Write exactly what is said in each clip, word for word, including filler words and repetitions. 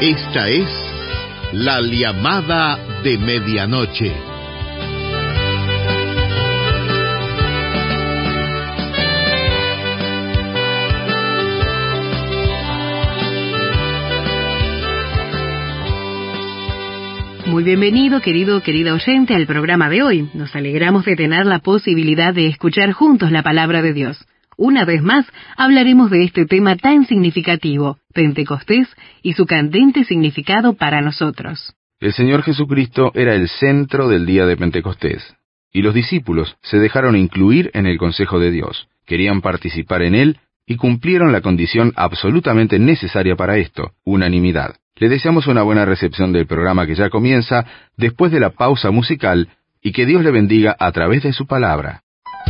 Esta es la llamada de medianoche. Muy bienvenido, querido, querida oyente, al programa de hoy. Nos alegramos de tener la posibilidad de escuchar juntos la palabra de Dios. Una vez más, hablaremos de este tema tan significativo, Pentecostés, y su candente significado para nosotros. El Señor Jesucristo era el centro del día de Pentecostés, y los discípulos se dejaron incluir en el consejo de Dios, querían participar en él y cumplieron la condición absolutamente necesaria para esto, unanimidad. Le deseamos una buena recepción del programa que ya comienza después de la pausa musical y que Dios le bendiga a través de su palabra.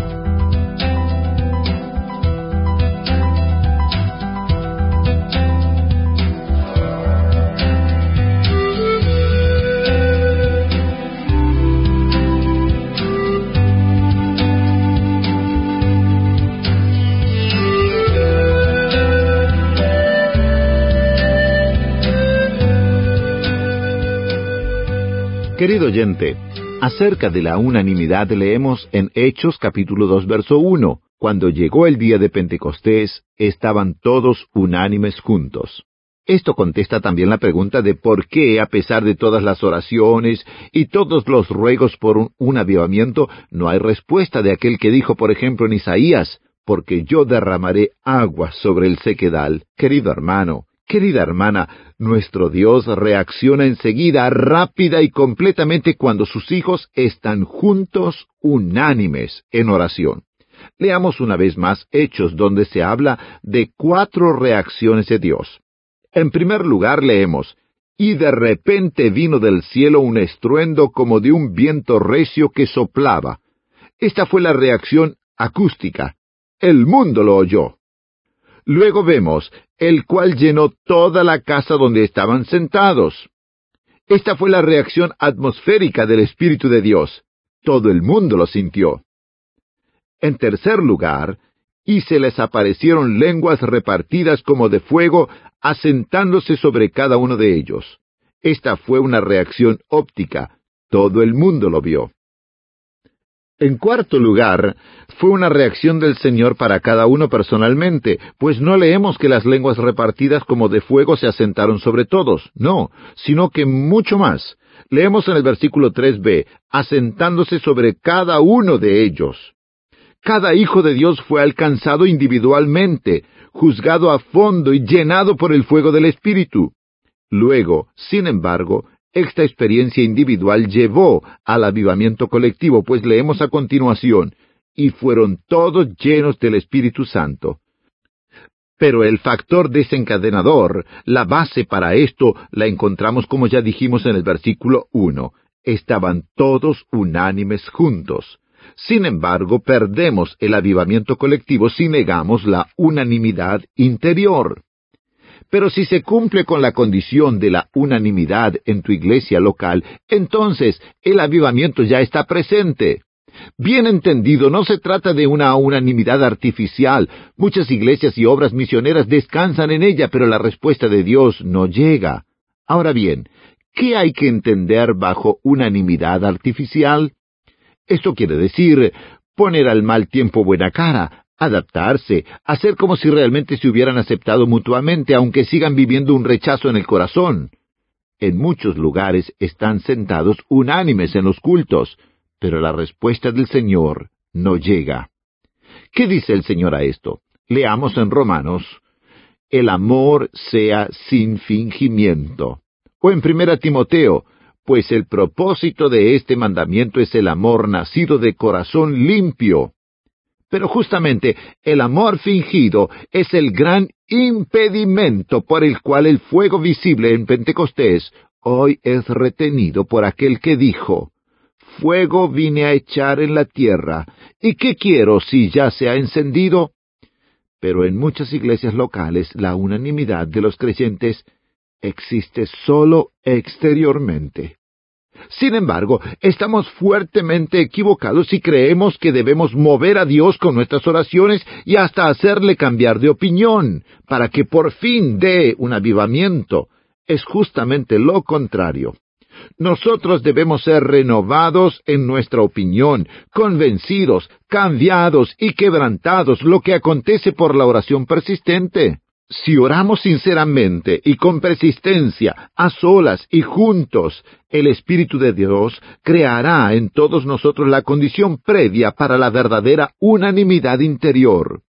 Querido oyente, acerca de la unanimidad leemos en Hechos capítulo dos verso uno, cuando llegó el día de Pentecostés, estaban todos unánimes juntos. Esto contesta también la pregunta de por qué, a pesar de todas las oraciones y todos los ruegos por un, un avivamiento, no hay respuesta de aquel que dijo, por ejemplo, en Isaías, porque yo derramaré agua sobre el sequedal. Querido hermano, querida hermana, nuestro Dios reacciona enseguida, rápida y completamente cuando sus hijos están juntos, unánimes, en oración. Leamos una vez más Hechos, donde se habla de cuatro reacciones de Dios. En primer lugar leemos, y de repente vino del cielo un estruendo como de un viento recio que soplaba. Esta fue la reacción acústica. El mundo lo oyó. Luego vemos, el cual llenó toda la casa donde estaban sentados. Esta fue la reacción atmosférica del Espíritu de Dios. Todo el mundo lo sintió. En tercer lugar, y se les aparecieron lenguas repartidas como de fuego, asentándose sobre cada uno de ellos. Esta fue una reacción óptica. Todo el mundo lo vio. En cuarto lugar, fue una reacción del Señor para cada uno personalmente, pues no leemos que las lenguas repartidas como de fuego se asentaron sobre todos, no, sino que mucho más. Leemos en el versículo tres b, asentándose sobre cada uno de ellos. Cada hijo de Dios fue alcanzado individualmente, juzgado a fondo y llenado por el fuego del Espíritu. Luego, sin embargo, esta experiencia individual llevó al avivamiento colectivo, pues leemos a continuación, y fueron todos llenos del Espíritu Santo. Pero el factor desencadenador, la base para esto, la encontramos como ya dijimos en el versículo uno. Estaban todos unánimes juntos. Sin embargo, perdemos el avivamiento colectivo si negamos la unanimidad interior. Pero si se cumple con la condición de la unanimidad en tu iglesia local, entonces el avivamiento ya está presente. Bien entendido, no se trata de una unanimidad artificial. Muchas iglesias y obras misioneras descansan en ella, pero la respuesta de Dios no llega. Ahora bien, ¿qué hay que entender bajo unanimidad artificial? Esto quiere decir poner al mal tiempo buena cara, adaptarse, hacer como si realmente se hubieran aceptado mutuamente, aunque sigan viviendo un rechazo en el corazón. En muchos lugares están sentados unánimes en los cultos, pero la respuesta del Señor no llega. ¿Qué dice el Señor a esto? Leamos en Romanos, el amor sea sin fingimiento. O en Primera Timoteo, pues el propósito de este mandamiento es el amor nacido de corazón limpio. Pero justamente el amor fingido es el gran impedimento por el cual el fuego visible en Pentecostés hoy es retenido por aquel que dijo, fuego vine a echar en la tierra, ¿y qué quiero si ya se ha encendido? Pero en muchas iglesias locales la unanimidad de los creyentes existe solo exteriormente. Sin embargo, estamos fuertemente equivocados si creemos que debemos mover a Dios con nuestras oraciones y hasta hacerle cambiar de opinión, para que por fin dé un avivamiento. es justamente lo contrario. Nosotros debemos ser renovados en nuestra opinión, convencidos, cambiados y quebrantados, lo que acontece por la oración persistente. Si oramos sinceramente y con persistencia, a solas y juntos, el Espíritu de Dios creará en todos nosotros la condición previa para la verdadera unanimidad interior.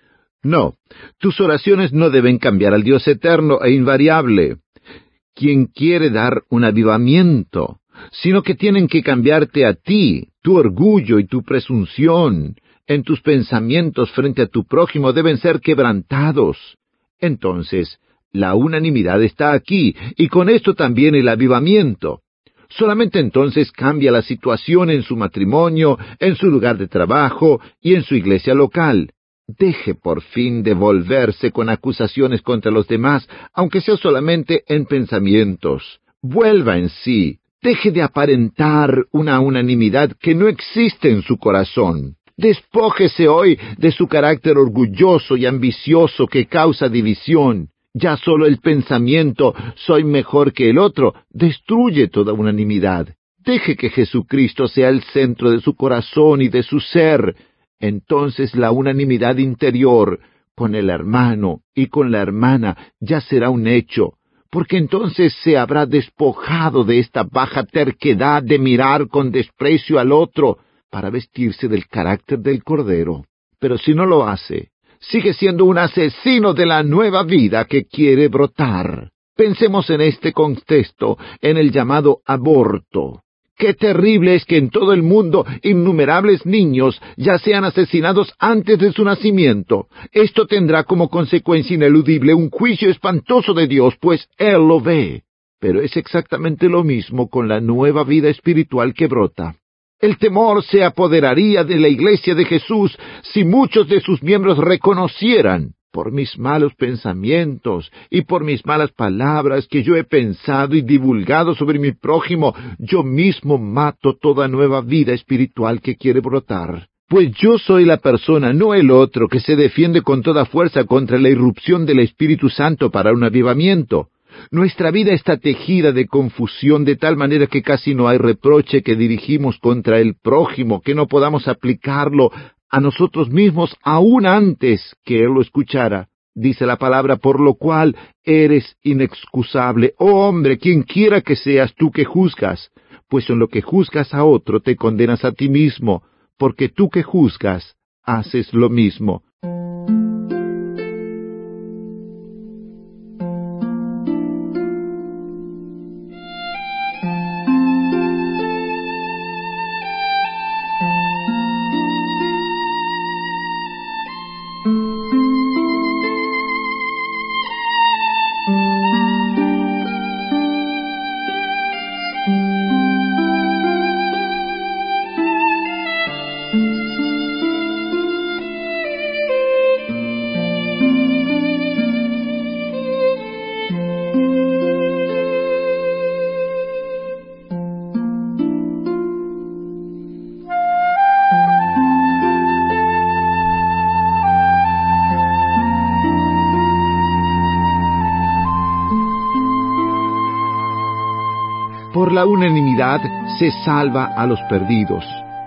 No, tus oraciones no deben cambiar al Dios eterno e invariable, quien quiere dar un avivamiento, sino que tienen que cambiarte a ti, tu orgullo y tu presunción. En tus pensamientos frente a tu prójimo deben ser quebrantados. Entonces, la unanimidad está aquí, y con esto también el avivamiento. Solamente entonces cambia la situación en su matrimonio, en su lugar de trabajo y en su iglesia local. Deje por fin de volverse con acusaciones contra los demás, aunque sea solamente en pensamientos. Vuelva en sí. Deje de aparentar una unanimidad que no existe en su corazón. Despójese hoy de su carácter orgulloso y ambicioso que causa división. Ya solo el pensamiento, soy mejor que el otro, destruye toda unanimidad. Deje que Jesucristo sea el centro de su corazón y de su ser. Entonces la unanimidad interior con el hermano y con la hermana ya será un hecho, porque entonces se habrá despojado de esta baja terquedad de mirar con desprecio al otro, para vestirse del carácter del Cordero. Pero si no lo hace, sigue siendo un asesino de la nueva vida que quiere brotar. Pensemos en este contexto, en el llamado aborto. ¡Qué terrible es que en todo el mundo innumerables niños ya sean asesinados antes de su nacimiento! Esto tendrá como consecuencia ineludible un juicio espantoso de Dios, pues Él lo ve. Pero es exactamente lo mismo con la nueva vida espiritual que brota. El temor se apoderaría de la Iglesia de Jesús si muchos de sus miembros reconocieran, por mis malos pensamientos y por mis malas palabras que yo he pensado y divulgado sobre mi prójimo, yo mismo mato toda nueva vida espiritual que quiere brotar. Pues yo soy la persona, no el otro, que se defiende con toda fuerza contra la irrupción del Espíritu Santo para un avivamiento. Nuestra vida está tejida de confusión de tal manera que casi no hay reproche que dirigimos contra el prójimo, que no podamos aplicarlo a nosotros mismos aún antes que él lo escuchara. Dice la palabra, por lo cual eres inexcusable. Oh hombre, quien quiera que seas tú que juzgas, pues en lo que juzgas a otro te condenas a ti mismo, porque tú que juzgas haces lo mismo. Por la unanimidad se salva a los perdidos.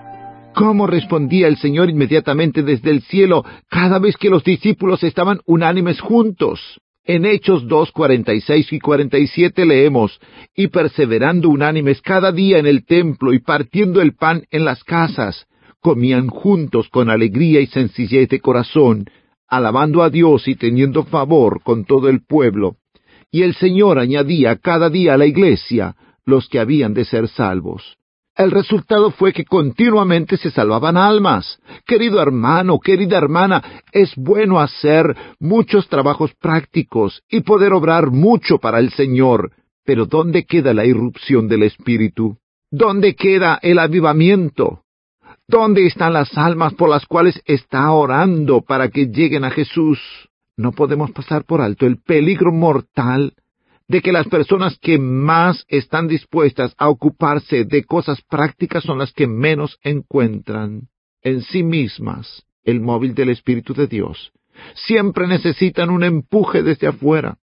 ¿Cómo respondía el Señor inmediatamente desde el cielo cada vez que los discípulos estaban unánimes juntos? En Hechos dos, cuarenta y seis y cuarenta y siete leemos, y perseverando unánimes cada día en el templo y partiendo el pan en las casas, comían juntos con alegría y sencillez de corazón, alabando a Dios y teniendo favor con todo el pueblo. Y el Señor añadía cada día a la iglesia los que habían de ser salvos. El resultado fue que continuamente se salvaban almas. Querido hermano, querida hermana, es bueno hacer muchos trabajos prácticos y poder obrar mucho para el Señor, pero ¿dónde queda la irrupción del Espíritu? ¿Dónde queda el avivamiento? ¿Dónde están las almas por las cuales está orando para que lleguen a Jesús? No podemos pasar por alto el peligro mortal de que las personas que más están dispuestas a ocuparse de cosas prácticas son las que menos encuentran en sí mismas el móvil del Espíritu de Dios. Siempre necesitan un empuje desde afuera.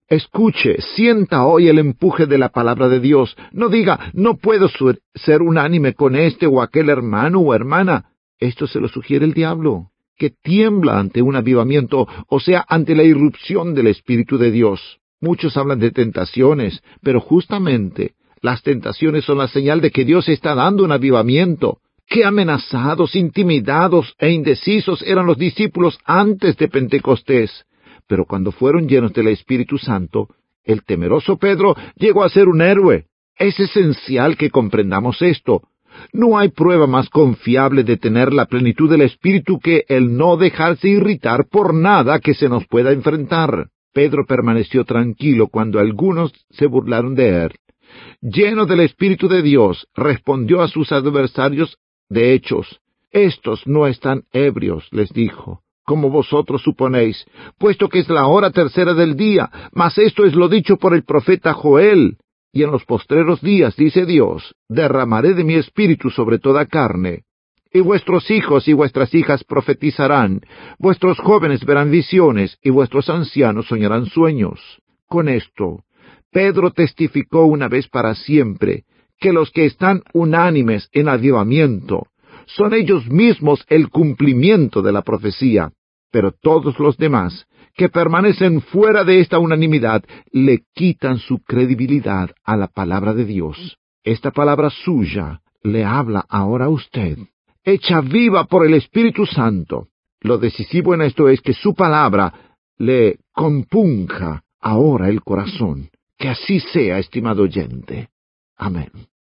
Escuche, sienta hoy el empuje de la palabra de Dios. No diga, no puedo ser unánime con este o aquel hermano o hermana. Esto se lo sugiere el diablo, que tiembla ante un avivamiento, o sea, ante la irrupción del Espíritu de Dios. Muchos hablan de tentaciones, pero justamente las tentaciones son la señal de que Dios está dando un avivamiento. Qué amenazados, intimidados e indecisos eran los discípulos antes de Pentecostés. Pero cuando fueron llenos del Espíritu Santo, el temeroso Pedro llegó a ser un héroe. Es esencial que comprendamos esto. No hay prueba más confiable de tener la plenitud del Espíritu que el no dejarse irritar por nada que se nos pueda enfrentar. Pedro permaneció tranquilo cuando algunos se burlaron de él. Lleno del Espíritu de Dios, respondió a sus adversarios de hechos. Estos no están ebrios, les dijo, como vosotros suponéis, puesto que es la hora tercera del día, mas esto es lo dicho por el profeta Joel. Y en los postreros días, dice Dios, derramaré de mi espíritu sobre toda carne. Y vuestros hijos y vuestras hijas profetizarán, vuestros jóvenes verán visiones, y vuestros ancianos soñarán sueños. Con esto, Pedro testificó una vez para siempre, que los que están unánimes en avivamiento, son ellos mismos el cumplimiento de la profecía, pero todos los demás, que permanecen fuera de esta unanimidad, le quitan su credibilidad a la palabra de Dios. Esta palabra suya le habla ahora a usted, hecha viva por el Espíritu Santo. Lo decisivo en esto es que su palabra le compunja ahora el corazón. Que así sea, estimado oyente. Amén.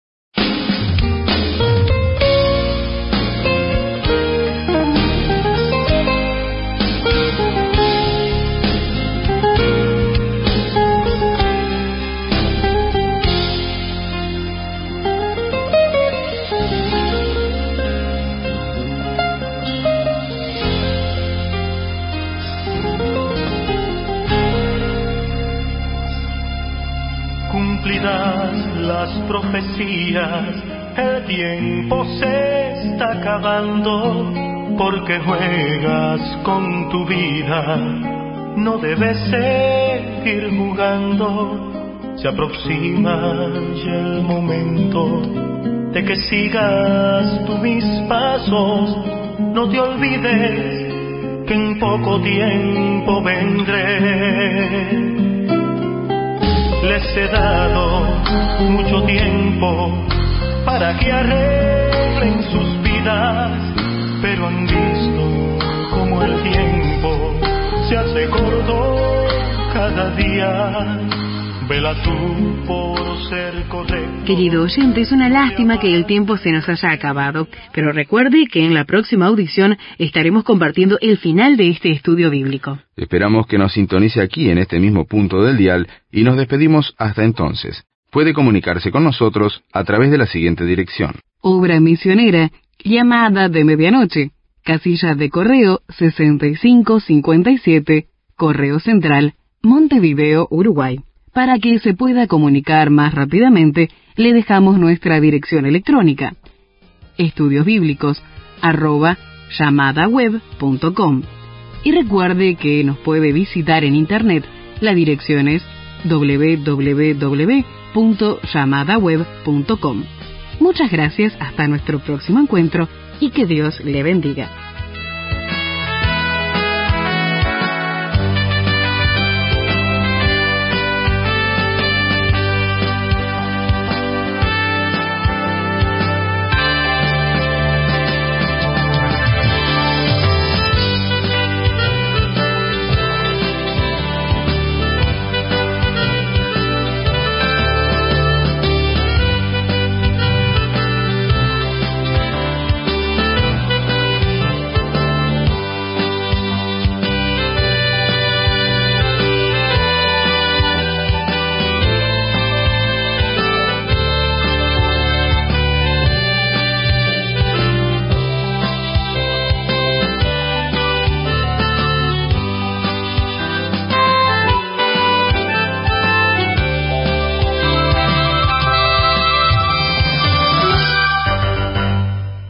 Cumplidas las profecías, el tiempo se está acabando, porque juegas con tu vida, no debes seguir jugando, se aproxima ya el momento de que sigas tú mis pasos, no te olvides que en poco tiempo vendré. Les he dado mucho tiempo para que arreglen sus vidas, pero han visto como el tiempo se hace corto cada día. Vela tú por ser correcto. Querido oyente, es una lástima que el tiempo se nos haya acabado, pero recuerde que en la próxima audición estaremos compartiendo el final de este estudio bíblico. Esperamos que nos sintonice aquí en este mismo punto del dial y nos despedimos hasta entonces. Puede comunicarse con nosotros a través de la siguiente dirección. Obra misionera, llamada de medianoche, casilla de correo sesenta y cinco cincuenta y siete, Correo Central, Montevideo, Uruguay. Para que se pueda comunicar más rápidamente, le dejamos nuestra dirección electrónica, estudiosbíblicos arroba llamadaweb punto com. Y recuerde que nos puede visitar en internet, la dirección es doble u doble u doble u punto llamadaweb punto com. Muchas gracias, hasta nuestro próximo encuentro y que Dios le bendiga.